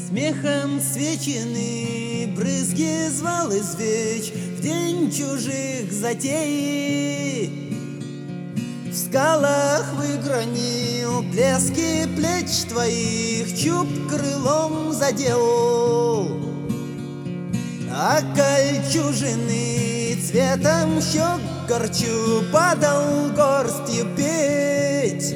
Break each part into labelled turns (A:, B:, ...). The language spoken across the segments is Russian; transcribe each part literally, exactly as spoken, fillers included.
A: Смехом свечены брызги звал и свеч в день чужих затей. В скалах выгранил блески плеч твоих, чуб крылом задел. А кольчужины цветом щек горчу падал горстью петь.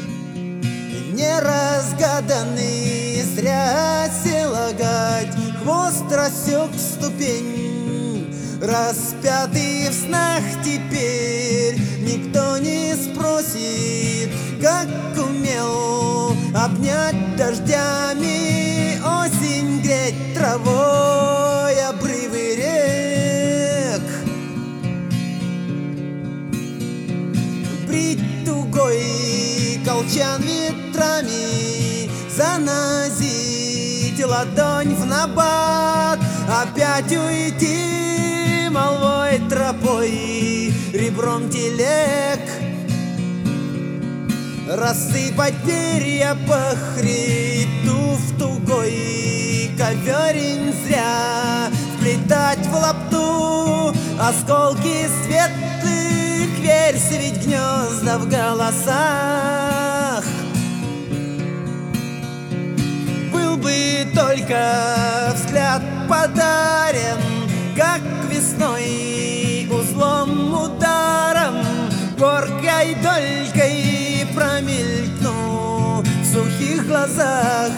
A: Неразгаданный зря села гать, хвост рассек ступень. Распятый в снах теперь никто не спросит, как умел обнять дождями осень, греть травой обрывы рек. Брить тугой колчан ветрами, занозить ладонь в набат, опять уйти молвой тропой ребром телег. Рассыпать перья по хребту в тугой коверень зря, вплетать в лапту осколки светлых версий, ведь гнезда в голосах. Был бы только взгляд подарен, как весной узлом ударом, горькой долькой промелькну в сухих глазах.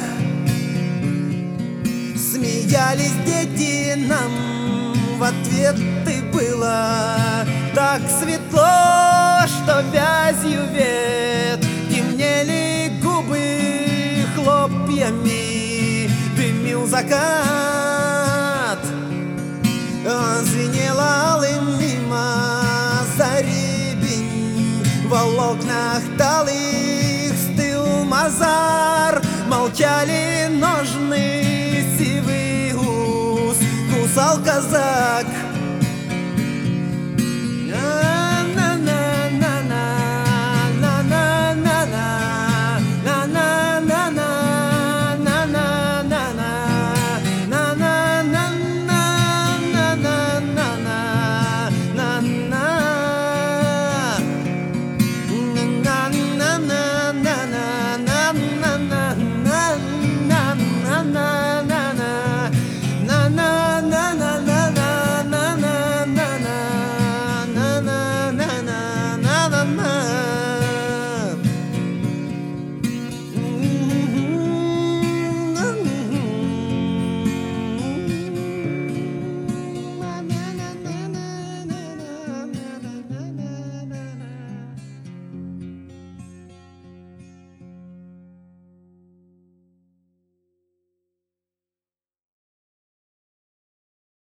A: Смеялись дети нам в ответ, и было так светло, что вязью вет темнели губы, хлопьями дымил закат. Он звенел алым мимо заребень, в волокнах талых стыл мазар. Молчали ножны, сивый ус кусал казак.